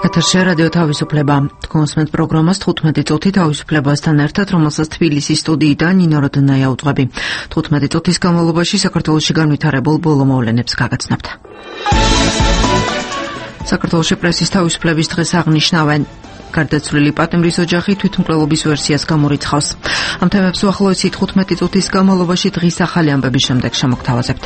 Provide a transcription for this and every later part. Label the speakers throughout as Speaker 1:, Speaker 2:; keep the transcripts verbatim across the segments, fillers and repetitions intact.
Speaker 1: ეთერში რადიო თავისუფლება. კონსმენტ პროგრამას თხუთმეტი წუთი თავისუფლებასთან ერთად, რომელსაც თბილისის სტუდიიდან ნინო როდნაია უძღვები. თხუთმეტი წუთის განმავლობაში საქართველოში განვითარებულ ბოლო მოვლენებს გაგაცნობთ. საქართველოში პრესის თავისუფლების დღეს აღნიშნავენ. გარდაცვლილი პატიმრის ოჯახი თვითმკვლელობის ვერსიას გამორიცხავს. ამ თემებს უახლოესი თხუთმეტი წუთის განმავლობაში დღის ახალი ამბების შემდეგ შემოგთავაზებთ.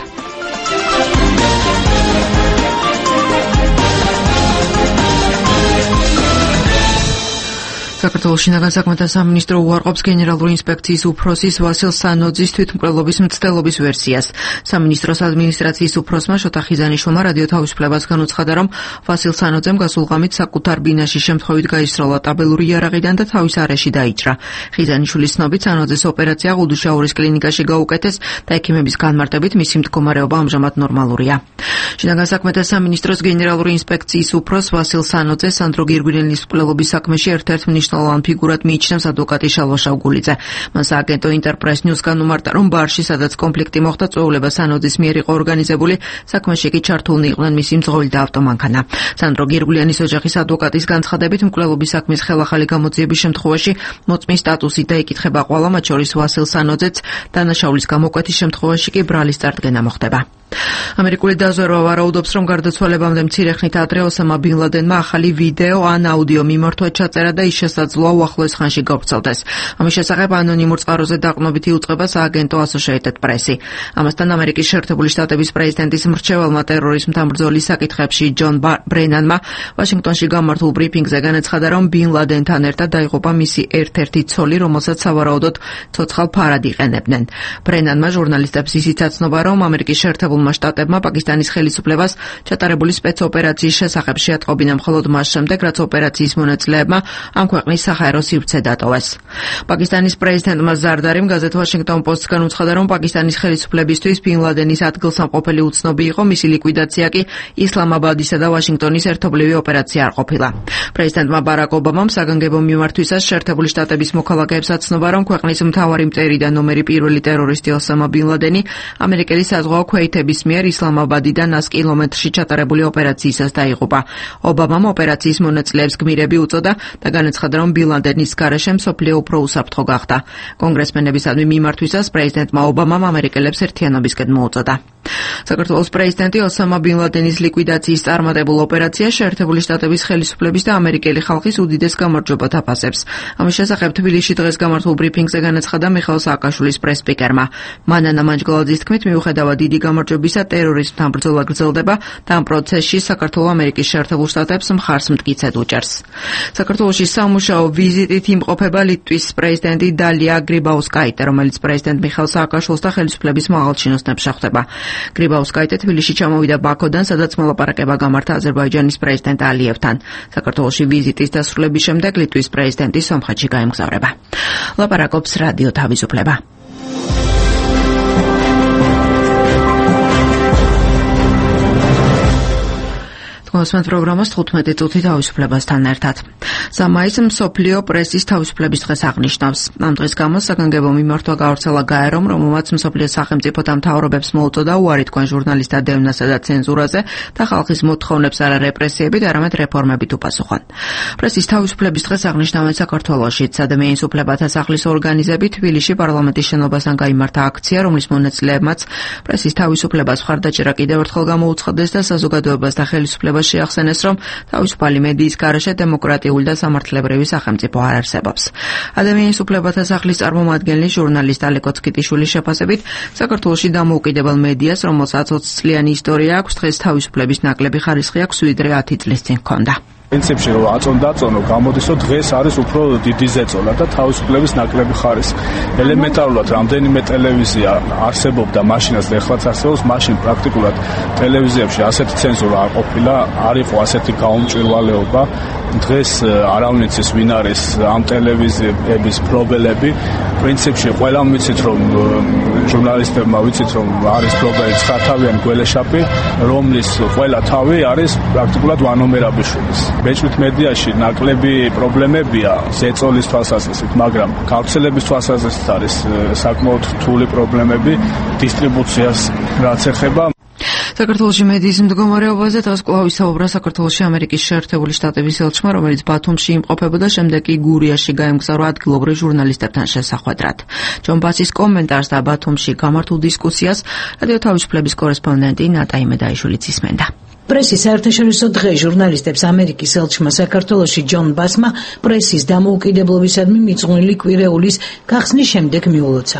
Speaker 1: საქართველოს შინაგან საქმეთა სამინისტრო უარყოფს გენერალური ინსპექციის უფროსის ვასილ სანოძის თვითმკვლელობის მცდელობის ვერსიას. სამინისტროს ადმინისტრაციის უფროსმა შოთა ხიზანიშვილმა რადიო თავისუფლებას განუცხადა, რომ ვასილ სანოძემ გასულ ღამით საკუთარ ბინაში შემთხვევით გაისროლა ტაბელური იარაღიდან და თავის არეში დაიჭრა. ხიზანიშვილის ცნობით სანოძეს ოპერაცია გუდუშაურის კლინიკაში გაუკეთეს და ექიმების განმარტებით მისი მდგომარეობა ამჟამად ნორმალურია. შინაგან საქმეთა სამინისტროს გენერალური ინსპექციის უფროს ვასილ სანოძე სანდრო გირგვლენის მკვლელობის საქმეში ერთ-ერთ მნიშვნელოვან ფიგურად მიიჩნევს ადვოკატი შალვა შავგულიძე. მას აგენტო ინტერპრეს ნიუს განუმარტა, რომ ბარში, სადაც კონფლიქტი მოხდა, წვეულება სანოძის მიერ იყო ორგანიზებული, საქმეში კი ჩართულნი იყვნენ მისი მძღოლი და ავტომანქანა. სანდრო გირგვლენის ოჯახის ადვოკატის განცხადებით, მკვლელობის საქმის ხელახალი გამოძიების შემთხვევაში მოწმის სტატუსით დაიკითხება ყველა, მათ შორის ვასილ სანოძეც, დანაშაულის გამოკვეთის შემთხვევაში კი ბრალის წარდგენა მოხდება. ამერიკული დაზვერვა ვარაუდობს, რომ გარდაცვალებამდე მცირე ხნით ადრე ოსამა ბინ ლადენმა ახალი ვიდეო ან აუდიო მიმართვა ჩაწერა და ის შესაძლოა უახლოეს ხანში გავრცელდეს. ამის შესახებ ანონიმურ წყაროზე დაყრდნობითი უწყება სააგენტო Associated Press-ი. ამასთან ამერიკის შეერთებული შტატების პრეზიდენტის მრჩეველმა ტერორიზმთან ბრძოლის საკითხებში ჯონ ბრენანმა ვაშინგტონში გამართულ ბრიფინგზე განაცხადა, რომ ბინ ლადენთან ერთად დაიღუპა მისი ერთ-ერთი ცოლი, რომელსაც სავარაუდოდ ცოცხალ ფარად იყენებდნენ. ბრენანმა ჟურნალისტებს ისიც აცნობა, რომ ამერიკის შეერთებულ შტატებმა პაკისტანის ხელისუფლებას ჩატარებული სპეცოპერაციის შესახებ შეატყობინა მხოლოდ მას შემდეგ, რაც ოპერაციის მონაწილეებმა ამ ქვეყნის საჰაერო სივრცე დატოვეს. პაკისტანის პრეზიდენტმა ზარდარიმ გაზეთ Washington Post-ს განუცხადა, რომ პაკისტანის ხელისუფლებისთვის ბინ ლადენის ადგილსამყოფელი უცნობი იყო, მისი ლიკვიდაცია კი ისლამაბადისა და ვაშინგტონის ერთობლივი ოპერაცია არ ყოფილა. პრეზიდენტმა ბარაკ ობამამ საგანგებო მიმართვისას შეერთებული შტატების მოქალაქეებს აცნობა, რომ ქვეყნის მთავარი მტერი და ნომერი პირველი ტერორისტი ოსამა ბინ ლადენი ამერიკელი საზღვაო ქვეითების მიერ ისლამაბადიდან ას კილომეტრში ჩატარებული ოპერაციისას დაიღუპა. ობამამ ოპერაციის მონაწილეებს გმირები უწოდა და განაცხადა, რომ ბინ ლადენის გარეშე მსოფლიო უფრო უსაფრთხო გახდა. კონგრესმენებისადმი მიმართვისას პრეზიდენტმა ობამამ ამერიკელებს ერთიანობისკენ მოუწოდა. საქართველოს პრეზიდენტი ოსამა ბინ ლადენის ლიკვიდაციის წარმატებულ ოპერაციას შეერთებული შტატების ხელისუფლების და ამერიკელი ხალხის უდიდეს გამარჯვებათ აფასებს. ამის შესახებ თბილისში დღეს გამართულ ბრიფინგზე განაცხადა მიხეილ სააკაშვილის პრეს-სპიკერმა. მანანა მანჯგალაძის თქმით, მიუხედავად დიდი გამარჯვებისა, ტერორიზმთან ბრძოლა გრძელდება და ამ პროცესში საქართველო ამერიკის შეერთებულ შტატებს მხარს მტკიცედ უჭერს. საქართველოში სამუშაო ვიზიტით იმყოფება ლიტვის პრეზიდენტი დალია გრიბაუსკაიტე, რომელიც პრეზიდენტ მიხეილ სააკაშვილს და ხელისუფლების მაღალჩინოსნებს შეხვდება. გრიბაუსკაიტე თბილისში ჩამოვიდა ბაქოდან, სადაც მოლაპარაკება გამართა აზერბაიჯანის პრეზიდენტ ალიევთან. საქართველოში ვიზიტის დასრულების შემდეგ ლიტვის პრეზიდენტი სომხეთში გაემგზავრება. ლაპარაკობს რადიო თავისუფლება. კონსმენტ პროგრამას თხუთმეტი წუთი თავისუფლებასთან ერთად. სამაის მსოფლიო პრესის თავისუფლების დღეს აღნიშნავს. ამ დღის გამო საგანგებო მიმართვა გავრცელა გაერომ, რომელმაც მსოფლიოს სახელმწიფოთა მთავრობებს მოუწოდა უარი თქვენ ჟურნალისტთა დევნასა და ცენზურაზე და ხალხის მოთხოვნებს არა რეპრესიებით, არამედ რეფორმებით უპასუხონ. პრესის თავისუფლების დღეს აღნიშნავენ საქართველოშიც. ადამიანის უფლებათა სახლის ორგანიზებით თბილისში პარლამენტის შენობასთან გაიმართა აქცია, რომლის მონაწილეებმაც პრესის თავისუფლებას მხარდაჭერა კიდევ ერთხელ გამოუცხადეს და საზოგადოებას და ხელისუფლებას შეახსენეს, რომ თავისუფალი მედიის გარეშე დემოკრატიული და სამართლებრივი სახელმწიფო არ არსებობს. ადამიანის უფლებათა სახლის წარმომადგენელი ჟურნალისტ ალე კოცკიტიშვილის შეფასებით, საქართველოში დამოუკიდებელ მედიას, რომელსაც ოცი წლიანი ისტორია აქვს, დღეს თავისუფლების ნაკლები ხარისხი აქვს, ვიდრე ათი წლის წინ ჰქონდა.
Speaker 2: პრინციპში რომ აწონ დაწონო გამოდის, რომ დღეს არის უფრო დიდი ზეწოლა და თავისუფლების ნაკლები ხარისხი. ელემენტარულად რამდენიმე ტელევიზია არსებობდა მაშინაც და ეხლაც არსებობს, მაშინ პრაქტიკულად ტელევიზიებში ასეთი ცენზურა არ ყოფილა, არ იყო ასეთი გაუმჭვირვალეობა. დღეს არავინ იცის ვინ არის ამ ტელევიზიების მფლობელები. პრინციპში ყველამ ვიცით, რომ ჟურნალისტებმა ვიცით, რომ არის მფლობელი ცხართავიანი გველეშაპი, რომლის ყველა თავი არის პრაქტიკულად ვანომერაბიშვილის. ბეჭვით მედიაში ნაკლები პრობლემებია ზეწოლის თვალსაზრისით, მაგრამ გავრცელების თვალსაზრისით არის საკმაოდ რთული პრობლემები დისტრიბუციას რაც ეხება.
Speaker 1: საქართველოში მედიის მდგომარეობაზე დღეს კვლავ ისაუბრა საქართველოში ამერიკის შეერთებული შტატების ელჩმა, რომელიც ბათუმში იმყოფებოდა, შემდეგ კი გურიაში გაემგზავრა ადგილობრივ ჟურნალისტებთან შესახვედრად. ჯონ ბასის კომენტარს და ბათუმში გამართულ დისკუსიას რადიო თავისუფლების კორესპონდენტი ნატა იმედაიშვილიც ისმენდა.
Speaker 3: პრესის საერთაშორისო დღე ჟურნალისტებს ამერიკის ელჩმა საქართველოში ჯონ ბასმა პრესის დამოუკიდებლობისადმი მიძღვნილი კვირეულის გახსნის შემდეგ მიულოცა.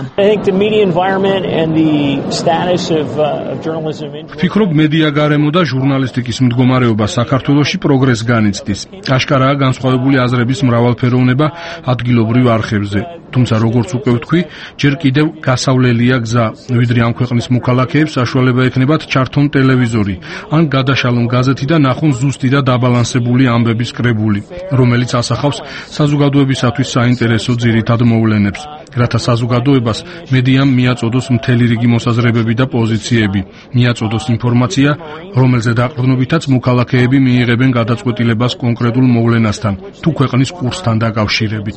Speaker 4: ვფიქრობ, მედია გარემო და ჟურნალისტიკის მდგომარეობა საქართველოში პროგრესს განიცდის. აშკარაა განსხვავებული აზრების მრავალფეროვნება ადგილობრივ არხებზე. თუმცა როგორც უკვე ვთქვი, ჯერ კიდევ გასავლელია გზა, ვიდრე ამ ქვეყნის მოქალაქეებს საშუალება ექნებათ ჩართონ ტელევიზორი, ან გადაშალონ გაზეთი და ნახონ ზუსტი და დაბალანსებული ამბების კრებული, რომელიც ასახავს საზოგადოებისათვის საინტერესო ძირითად მოვლენებს, რათა საზოგადოებას მედიამ მიაწოდოს მთელი რიგი მოსაზრებები და პოზიციები, მიაწოდოს ინფორმაცია, რომელზე დაყრდნობითაც მოქალაქეები მიიღებენ გადაწყვეტილებას კონკრეტულ მოვლენასთან, თუ ქვეყნის კურსთან დაკავშირებით.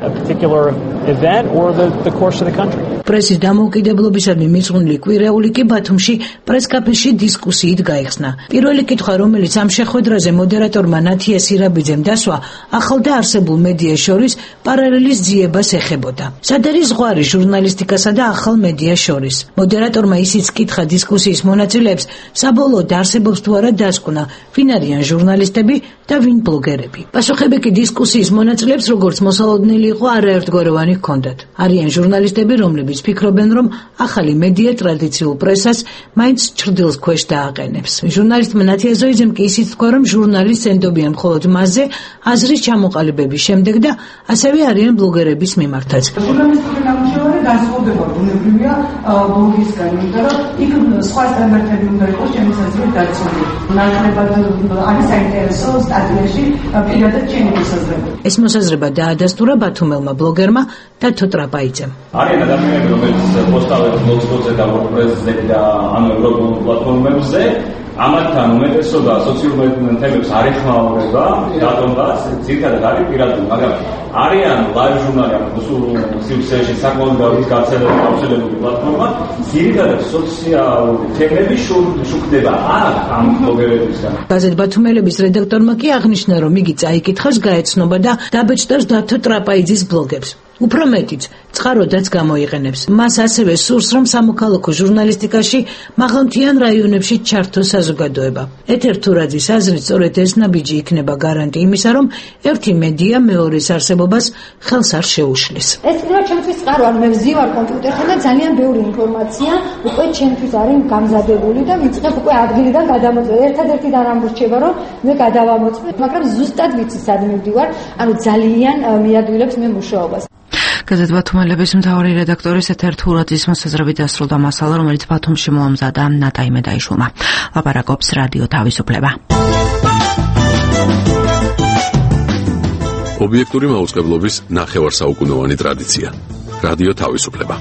Speaker 3: პრესის დამოუკიდებლობისადმი მიძღვნილი კვირეული კი ბათუმში პრესკაფეში დისკუსიით გაიხსნა. პირველი კითხვა, რომელიც ამ შეხვედრაზე მოდერატორმა ნათია სირაბიძემ დასვა, ახალ და არსებულ მედიას შორის პარალელის ძიებას ეხებოდა. სად არის ზღვარი ჟურნალისტიკასა და ახალ მედიას შორის? მოდერატორმა ისიც კითხა დისკუსიის მონაწილეებს, საბოლოოდ არსებობს თუ არა დასკვნა, ვინ არიან ჟურნალისტები და ვინ ბლოგერები. პასუხები კი დისკუსიის მონაწილეებს, როგორც მოსალოდნელი იყო, არაერთგვაროვანი ჰქონდათ. არიან ჟურნალისტები, რომლებიც ფიქრობენ, რომ ახალი მედია ტრადიციულ პრესას მაინც ჩრდილს ქვეშ დააყენებს. ჟურნალისტმა ნათია ზოიძემ კი ისიც თქვა, რომ ჟურნალისტს ენდობიან მხოლოდ მასზე აზრის ჩამოყალიბების შემდეგ და ასევე არიან ბლოგერების მიმართაც.
Speaker 5: ჟურნალისტური ნამუშევარი განსხვავდება ბუნებრივია ბლოგისგან, იმიტომ რომ იქ სხვა სტანდარტები უნდა იყოს ჩემის აზრით დაცული. ნაკლებად არის საინტერესო სტატიაში პირადად ჩემი მოსაზრება.
Speaker 3: ეს მოსაზრება დაადასტურა ბათუმელმა ბლოგერმა დათო ტრაპაიძემ.
Speaker 6: არიან ადამიანები, რომელიც პოსტავენ ბლოგსპოტზე და ვორდპრესზე და ამ ევროპულ პლატფორმებზე, ამათთან უმეტესობა სოციალურ თემებს არ ეხმაურება, დატომას, ძირითადად არის პირადული, მაგრამ არიან ლაივ ჟურნალი, სიუჟეტში საკმაოდ გავიქ გავრცელებული პლატფორმა, ძირითადად სოციალური თემები შუქდება ამ ბლოგერებისგან.
Speaker 3: გაზეთ ბათუმელების რედაქტორმა კი აღნიშნა, რომ იგი წაიკითხავს გაეცნობა და დაბეჭდავს დათო ტრაპაიძის ბლოგებს. უფრო მეტიც, წყაროდაც გამოიყენებს. მას ასევე სურს, რომ სამოქალაქო ჟურნალისტიკაში მაღალმთიან რაიონებში ჩართოს საზოგადოება. ეთერ თურაძის აზრით, სწორედ ეს ნაბიჯი იქნება გარანტი იმისა, რომ ერთი მედია მეორეს არსებობას ხელს არ შეუშლის.
Speaker 7: ეს კიდევ ჩემთვის წყარო, ანუ მე ვზივარ კომპიუტერთან და ძალიან ბევრი ინფორმაცია უკვე ჩემთვის არის გამზადებული და ვიწყებ უკვე ადგილიდან გადამოწმება. ერთადერთი დანამორჩება, რომ მე გადავამოწმე, მაგრამ ზუსტად ვიცი სად მივდივარ, ანუ ძალიან მიადვილებს მე მუშაობას.
Speaker 1: გაზეთ ბათუმელების მთავარი რედაქტორის ეთერ თურაძის მოსაზრებით დასრულდა მასალა, რომელიც ბათუმში მოამზადა ნატა იმედაიშვილმა. ლაპარაკობს რადიო თავისუფლება.
Speaker 8: ობიექტური მაუწყებლობის ნახევარსაუკუნოვანი ტრადიცია. რადიო თავისუფლება.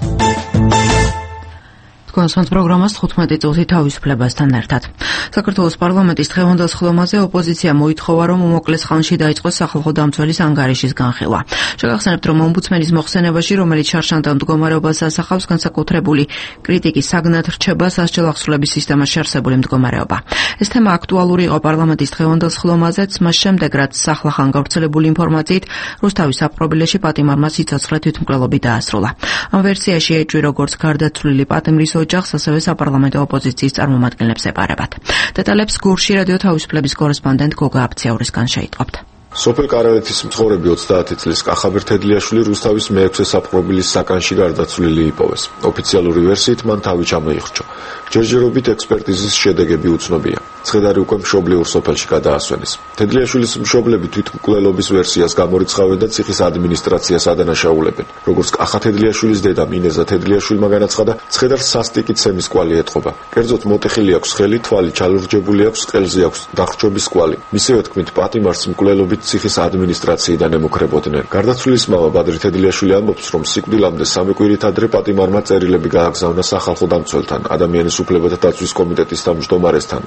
Speaker 1: კონსონს პროგრამას თხუთმეტი წუთი თავისუფლებასთან ერთად. საქართველოს პარლამენტის დღევანდელ სხდომაზე ოპოზიცია მოითხოვა, რომ უმოკლეს ხანში დაიწყოს სახალხო დამცველის ანგარიშის განხილვა. შეგახსენებთ, რომ ომბუდსმენის მოხსენებაში, რომელიც შარშანტა მდგომარეობას ასახავს, განსაკუთრებული კრიტიკის საგნად რჩება სასჯელ აღსრულების სისტემაში არსებული მდგომარეობა. ეს თემა აქტუალური იყო პარლამენტის დღევანდელ სხდომაზეც, მას შემდეგ, რაც ახლახან გავრცელებული ინფორმაციით რუსთავის საპყრობილეში პატიმარმა სიცოცხლე თვითმკვლელობით დაასრულა. ამ ვერსიაში ეჭვი როგორც გარდაცვლილი პატიმრის ოჯახს, ასევე საპარლამენტო ოპოზიციის წარმომადგენლებს ეპარებათ. დეტალებს გურში რადიო თავისუფლების კორესპონდენტ გოგა აბციაურისგან შეიტყობთ.
Speaker 9: სოფელ კარავეთის მცხოვრები ოცდაათი წლის კახაბერ თედლიაშვილი რუსთავის მეექვსე საპყრობილის საკანში გარდაცვლილი იპოვეს. ოფიციალური ვერსიით მან თავი ჩამოიხრჩა. ჯერჯერობით ექსპერტიზის შედეგები უცნობია. ცხედარი უკვე მშობლიურ სოფელში გადაასვენეს. თედლიაშვილის მშობლები თვითმკვლელობის ვერსიას გამორიცხავენ და ციხის ადმინისტრაციას ადანაშაულებენ. როგორც კახა თედლიაშვილის დედა მინეზა თედლიაშვილმა განაცხადა, ცხედარს სასტიკი ცემის კვალი ეტყობა. კერძოდ მოტეხილი აქვს ხელი, თვალი ჩალურჯებული აქვს, ყელზე აქვს დახრჩობის კვალი. მისივე თქმით, პატიმარს მკვლელობით ციხის ადმინისტრაციიდან ემუქრებოდნენ. გარდაცვლილის მამა ბადრი თედლიაშვილი ამბობს, რომ სიკვდილამდე სამი კვირით ადრე პატიმარმა წერილები გააგზავნა სახალხო დამცველთან, ადამიანის უფლებათა დაცვის კომიტეტის თავმჯდომარესთან, ახალგაზრდა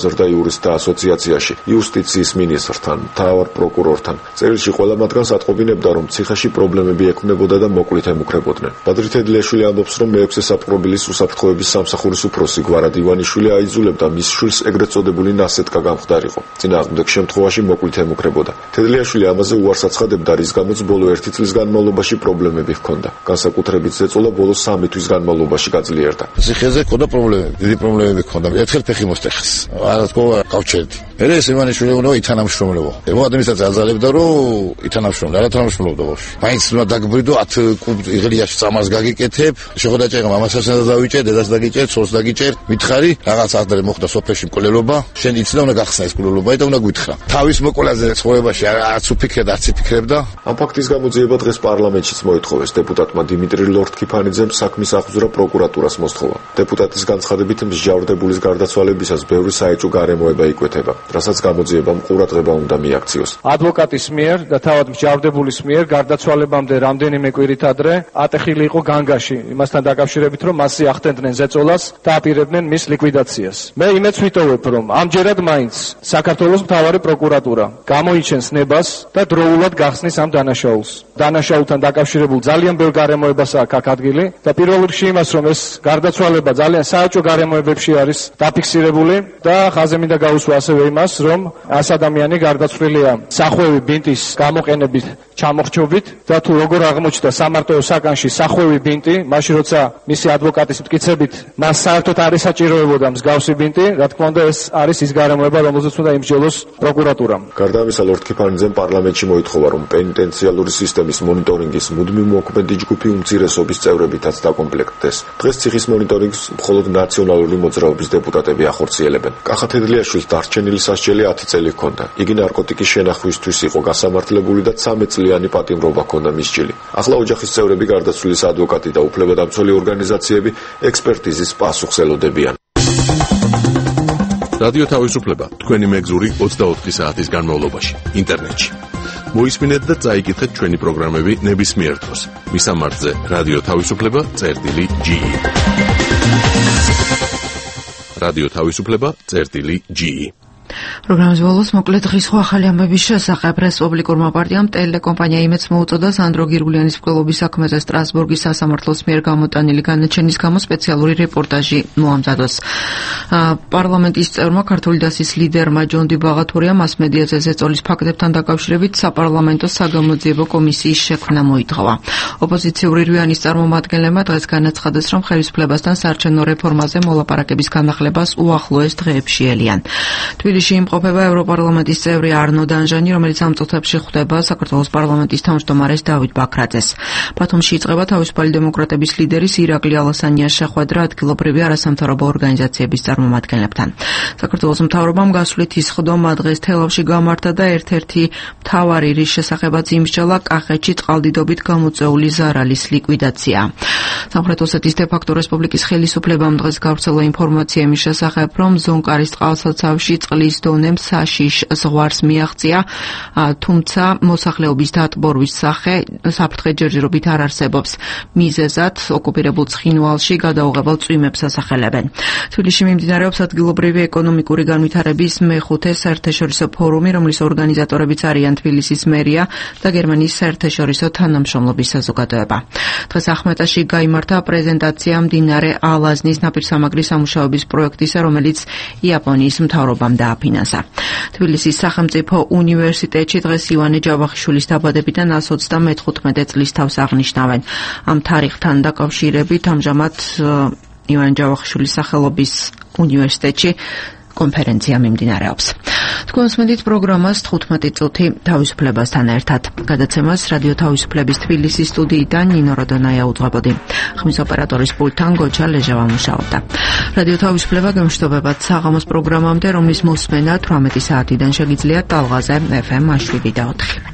Speaker 9: ახალგაზრდა იურისტთა ასოციაციაში, იუსტიციის მინისტრთან, მთავარ პროკურორთან. წერილში ყველა მათგანს ატყობინებდა, რომ ციხეში პრობლემები ექმნებოდა და მოკლით ემუქრებოდნენ. ბადრი თედლიაშვილი ამბობს, რომ მეექვსე საფრთხოების უსაფრთხოების სამსახურის უფროსი გვარად ივანიშვილი აიძულებდა მის შვილს ეგრეთ წოდებული ნასეტკა გამხდარიყო. წინააღმდეგ შემთხვევაში მოკლით ემუქრებოდა. თედლიაშვილი ამაზე უარს აცხადებდა, რის გამოც ბოლო ერთი წლის განმავლობაში პრობლემები ჰქონდა. განსაკუთრებით ზეწოლა ბოლო სამი თვის განმავლობაში გაძლიერდა.
Speaker 10: ციხეზე ჰქონდა პრობლემები, დიდი პრობლემები ჰქონდა. ერთხელ ფეხი მოსტეხეს. არა თქო, გავჩერდი. მერე ეს ივანიშვილი უნდა ითანამშრომლებო. ემო ადმინისტრაცია აძალებდა, რომ ითანამშრომლო, არა თანამშრომლობდა ბავშვი. მაინც უნდა დაგბრიდო ათ კუბ იღლიაში წამას გაგიკეთებ, შეხვედაჭერა მამასაც დავიჭერ, დედას დაგიჭერ, ცოლს დაგიჭერ, მითხარი, რაღაც ადრე მოხდა სოფელში მკვლელობა, შენ იცი და უნდა გახსნა ეს მკვლელობა და უნდა გვითხრა. თავის მოკვლაზე ცხოვრებაში არც უფიქრებდა, არც იფიქრებდა.
Speaker 9: ამ ფაქტის გამოძიება დღეს პარლამენტშიც მოითხოვეს დეპუტატმა დიმიტრი ლორთქიფანიძემ საქმის აღძვრა პროკურატურას მოსთხოვა. დეპუტატის განცხადებით მსჯავრდებულის გარდაცვალებისას ბევრი საეჭვო გარემოება იკვეთება, რასაც გამოძიებამ ყურადღება უნდა მიაქციოს.
Speaker 11: ადვოკატის მიერ და თავად მსჯავრდებულის მიერ გარდაცვალებამდე რამდენიმე კვირით ადრე ატეხილი იყო განგაში, იმასთან დაკავშირებით, რომ მასზე ახდენდნენ ზეწოლას და აპირებდნენ მის ლიკვიდაციას. მე იმედს ვიტოვებ, რომ ამჯერად მაინც საქართველოს მთავარი პროკურატურა გამოიჩენს ნებას და დროულად გახსნის ამ დანაშაულს. დანაშაულთან დაკავშირებულ ძალიან ბევრ გარემოებას აქვს აქ ადგილი და პირველ რიგში იმას, რომ ეს გარდაცვალება ძალიან საეჭვო გარემოებებში არის დაფიქსირებული და ხაზი მინდა გაუსვა ასევე იმას, რომ ას ადამიანი გარდაცვლილია სახვევი ბინტის გამოყენებით ჩამოხრჩობით და თუ როგორ აღმოჩნდა სამარტო საკანში სახვევი ბინტი, მაშინ როცა მისი ადვოკატის მტკიცებით მას საერთოდ არ ესაჭიროებოდა მსგავსი ბინტი, რა თქმა უნდა ეს არის ის გარემოება, რომელზეც უნდა იმსჯელოს პროკურატურამ.
Speaker 9: გარდა ამისა, ლორთქიფანიძემ პარლამენტში მოითხოვა, რომ პენიტენციალური სისტემის მონიტორინგის მუდმივ მოქმედი ჯგუფი უმცირესობის წევრებითაც დაკომპლექტდეს. დღეს ციხის მონიტორინგს მხოლოდ ნაციონალური მოძრაობის დეპუტატები ახორციელებენ. კახა თედლიაშვილს დარჩენილი სასჯელი ათი წელი ჰქონდა. იგი ნარკოტიკის შენახვისთვის იყო გასამართლებული და ცამეტ წლიანი პატიმრობა ჰქონდა მის ჭილი. ახლა ოჯახის წევრები, გარდაცვლილის ადვოკატი და უფლებადამცველი ორგანიზაციები ექსპერტიზის პასუხს ელოდებიან.
Speaker 8: რადიო თავისუფლება თქვენი მეგზური ოცდაოთხი საათის განმავლობაში ინტერნეტში. მოისმინეთ და წაიკითხეთ ჩვენი პროგრამები ნებისმიერ დროს. მისამართზე რადიო თავისუფლება წერტილი ჯი. რადიო თავისუფლება წერტილი ჯი.
Speaker 1: პროგრამის ბოლოს მოკლედ დღის ხო ახალი ამბების შესახებ რესპუბლიკურმა პარტიამ ტელეკომპანია იმედს მოუწოდა სანდრო გირგულიანის მკვლელობის საქმეზე სტრასბურგის სასამართლოს მიერ გამოტანილი განაჩენის გამო სპეციალური რეპორტაჟი მოამზადოს. პარლამენტის წევრმა ქართული დასის ლიდერმა ჯონდი ბაღათურია მასმედიაზე ზეწოლის ფაქტებთან დაკავშირებით საპარლამენტო საგამოძიებო კომისიის შექმნა მოითხოვა. ოპოზიციური რვიანის წარმომადგენლებმა დღეს განაცხადეს, რომ ხელისუფლებასთან საარჩევნო რეფორმაზე მოლაპარაკების განახლებას უახლოეს დღეებში ელიან. თბილისში იმყოფება ევროპარლამენტის წევრი არნო დანჟანი, რომელიც ამ წუთებში ხვდება საქართველოს პარლამენტის თავმჯდომარეს დავით ბაქრაძეს. ბათუმში იწყება თავისუფალი დემოკრატების ლიდერის ირაკლი ალასანიას შეხვედრა ადგილობრივი არასამთავრობო ორგანიზაციების წარმომადგენლებთან. საქართველოს მთავრობამ გასვლით ის ხდომა დღეს თელავში გამართა და ერთ-ერთი მთავარი რის შესახებაც იმსჯელა კახეთში წყალდიდობით გამოწვეული ზარალის ლიკვიდაცია. სამხრეთ ოსეთის დე-ფაქტო რესპუბლიკის ხელისუფლებამ დღეს გავრცელა ინფორმაცია იმის შესახებ, რომ ზონკარის წყალსაცავში წყლის დონემ საშიშ ზღვარს მიაღწია, თუმცა მოსახლეობის დატბორვის სახე საფრთხე ჯერჯერობით არ არსებობს. მიზეზად ოკუპირებულ ცხინვალში გადაუღებელ წვიმებს ასახელებენ. თბილისში მიმდინარეობს ადგილობრივი ეკონომიკური განვითარების მეხუთე საერთაშორისო ფორუმი, რომლის ორგანიზატორებიც არიან თბილისის მერია და გერმანიის საერთაშორისო თანამშრომლობის საზოგადოება. დღეს ახმეტაში გაიმართა პრეზენტაცია მდინარე ალაზნის ნაპირსამაგრის სამუშაოების პროექტისა, რომელიც იაპონიის მთავრობამ დააფინანსა. თბილისის სახელმწიფო უნივერსიტეტში დღეს ივანე ჯავახიშვილის დაბადებიდან ას ოცდამეთხუთმეტე წლის თავს აღნიშნავენ. ამ თარიღთან დაკავშირებით ამჟამად ივანე ჯავახიშვილის სახელობის უნივერსიტეტში კონფერენცია მიმდინარეობს. თქვენ უსმენთ პროგრამას თხუთმეტი წუთი თავისუფლებასთან ერთად. გადაცემას რადიო თავისუფლების თბილისის სტუდიიდან ნინო როდონაია უძღვებოდი. ხმის ოპერატორის პულტთან გოჩა ლეჟავა მუშაობდა. რადიო თავისუფლება გემშვიდობებად საღამოს პროგრამამდე, რომლის მოსმენა თვრამეტი საათიდან შეგიძლიათ ტალღაზე ეფ ემ შვიდ და ოთხი.